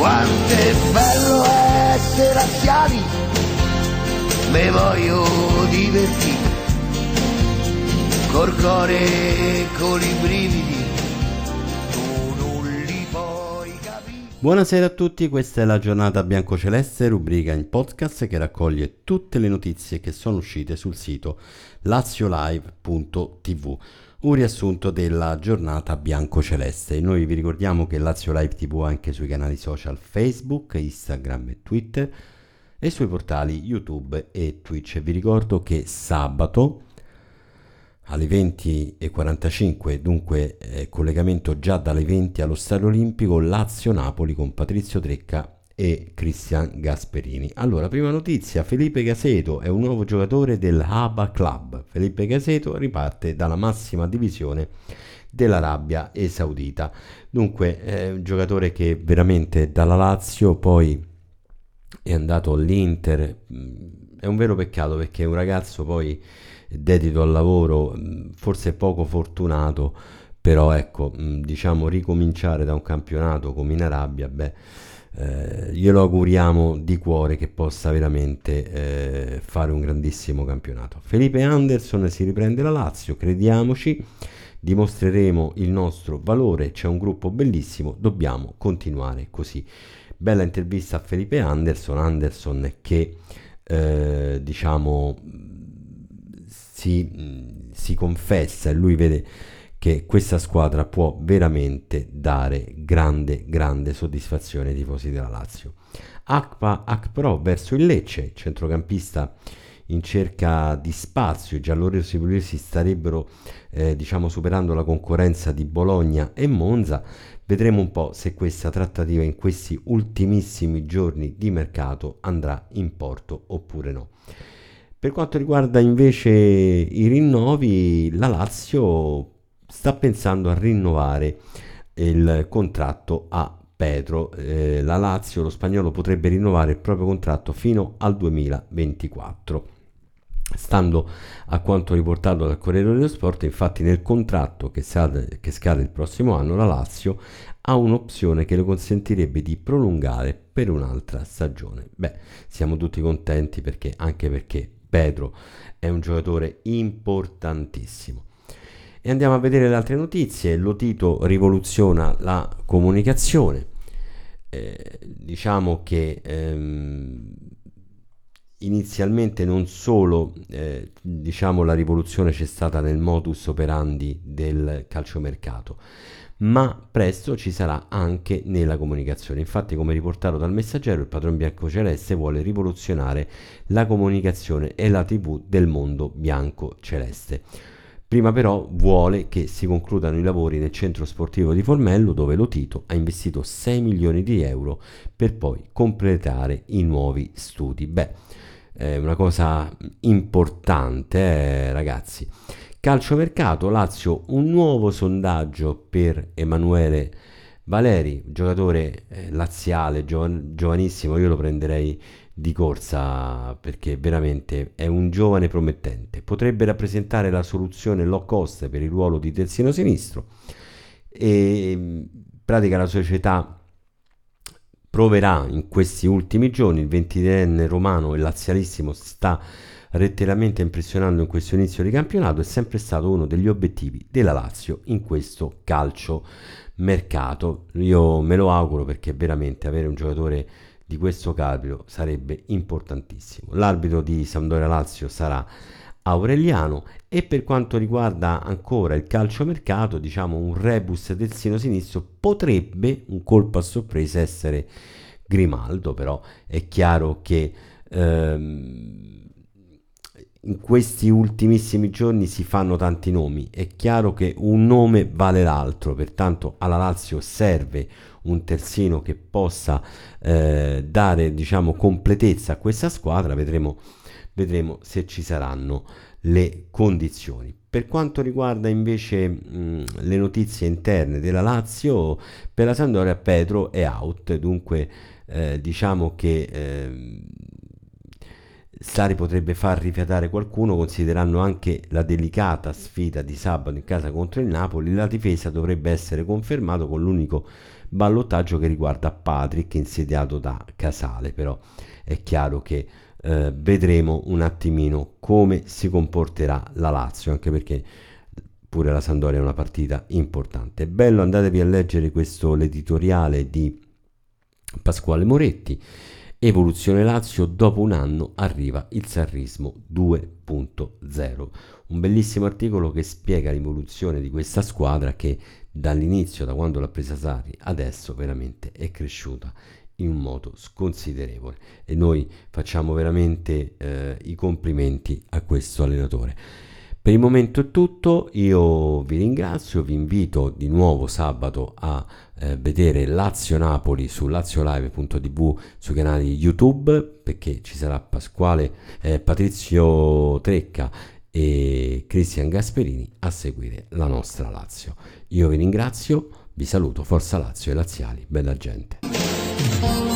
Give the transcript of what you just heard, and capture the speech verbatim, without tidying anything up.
Quanto è bello essere laziali, me voglio divertire, col cuore e con i brividi, tu non li puoi capire. Buonasera a tutti, questa è la giornata biancoceleste, rubrica in podcast che raccoglie tutte le notizie che sono uscite sul sito lazio live punto tv. Un riassunto della giornata biancoceleste. Noi vi ricordiamo che Lazio Live tivù anche sui canali social Facebook, Instagram e Twitter e sui portali YouTube e Twitch. Vi ricordo che sabato alle venti e quarantacinque, dunque eh, collegamento già dalle venti allo Stadio Olimpico, Lazio-Napoli con Patrizio Trecca e Cristian Gasperini. Allora, prima notizia, Felipe Caseto è un nuovo giocatore del Haba Club. Felipe Caseto riparte dalla massima divisione dell'Arabia Saudita. Dunque è un giocatore che veramente dalla Lazio poi è andato all'Inter. È un vero peccato perché è un ragazzo poi dedito al lavoro, forse poco fortunato, però ecco, diciamo ricominciare da un campionato come in Arabia, beh, Eh, glielo auguriamo di cuore che possa veramente eh, fare un grandissimo campionato. Felipe Anderson si riprende la Lazio, crediamoci, dimostreremo il nostro valore, c'è un gruppo bellissimo, dobbiamo continuare così. Bella intervista a Felipe Anderson, Anderson che eh, diciamo si, si confessa e lui vede che questa squadra può veramente dare grande, grande soddisfazione ai tifosi della Lazio. Akpa Akpro verso il Lecce, centrocampista in cerca di spazio, i giallorossi pugliesi starebbero eh, diciamo superando la concorrenza di Bologna e Monza. Vedremo un po' se questa trattativa in questi ultimissimi giorni di mercato andrà in porto oppure no. Per quanto riguarda invece i rinnovi, la Lazio sta pensando a rinnovare il contratto a Pedro. Eh, la Lazio, lo spagnolo, potrebbe rinnovare il proprio contratto fino al duemilaventiquattro. Stando a quanto riportato dal Corriere dello Sport, infatti nel contratto che scade, che scade il prossimo anno, la Lazio ha un'opzione che le consentirebbe di prolungare per un'altra stagione. Beh, siamo tutti contenti perché anche perché Pedro è un giocatore importantissimo. E andiamo a vedere le altre notizie. Lotito rivoluziona la comunicazione. Eh, diciamo che ehm, inizialmente non solo eh, diciamo la rivoluzione c'è stata nel modus operandi del calciomercato, ma presto ci sarà anche nella comunicazione. Infatti, come riportato dal Messaggero, il padrone biancoceleste vuole rivoluzionare la comunicazione e la tivù del mondo biancoceleste. Prima però vuole che si concludano i lavori nel centro sportivo di Formello, dove Lotito ha investito sei milioni di euro per poi completare i nuovi studi. Beh, è una cosa importante, eh, ragazzi. Calciomercato, Lazio, un nuovo sondaggio per Emanuele Valeri, giocatore eh, laziale, giovan- giovanissimo, io lo prenderei di corsa perché veramente è un giovane promettente, potrebbe rappresentare la soluzione low cost per il ruolo di terzino sinistro e in pratica la società proverà in questi ultimi giorni. Il ventitreenne romano e lazialissimo sta letteralmente impressionando in questo inizio di campionato, è sempre stato uno degli obiettivi della Lazio in questo calcio mercato. Io me lo auguro perché veramente avere un giocatore di questo calibro sarebbe importantissimo. L'arbitro di Sampdoria Lazio sarà Aureliano e per quanto riguarda ancora il calciomercato, diciamo un rebus terzino sinistro potrebbe, un colpo a sorpresa, essere Grimaldo, però è chiaro che ehm, in questi ultimissimi giorni si fanno tanti nomi, è chiaro che un nome vale l'altro, pertanto alla Lazio serve un terzino che possa eh, dare diciamo completezza a questa squadra. Vedremo, vedremo se ci saranno le condizioni. Per quanto riguarda invece mh, le notizie interne della Lazio, per la Sampdoria Pedro è out, dunque eh, diciamo che eh, Sarri potrebbe far rifiatare qualcuno, considerando anche la delicata sfida di sabato in casa contro il Napoli. La difesa dovrebbe essere confermato con l'unico ballottaggio che riguarda Patrick, insediato da Casale, però è chiaro che eh, vedremo un attimino come si comporterà la Lazio, anche perché pure la Sampdoria è una partita importante. Bello, andatevi a leggere questo l'editoriale di Pasquale Moretti. Evoluzione Lazio, dopo un anno arriva il sarrismo due punto zero, un bellissimo articolo che spiega l'evoluzione di questa squadra che dall'inizio, da quando l'ha presa Sarri, adesso veramente è cresciuta in un modo sconsiderevole, e noi facciamo veramente eh, i complimenti a questo allenatore. Per il momento è tutto, io vi ringrazio, vi invito di nuovo sabato a eh, vedere Lazio-Napoli su laziolive punto tv sui canali YouTube, perché ci sarà Pasquale, eh, Patrizio Trecca e Cristian Gasperini a seguire la nostra Lazio. Io vi ringrazio, vi saluto, forza Lazio e laziali, bella gente.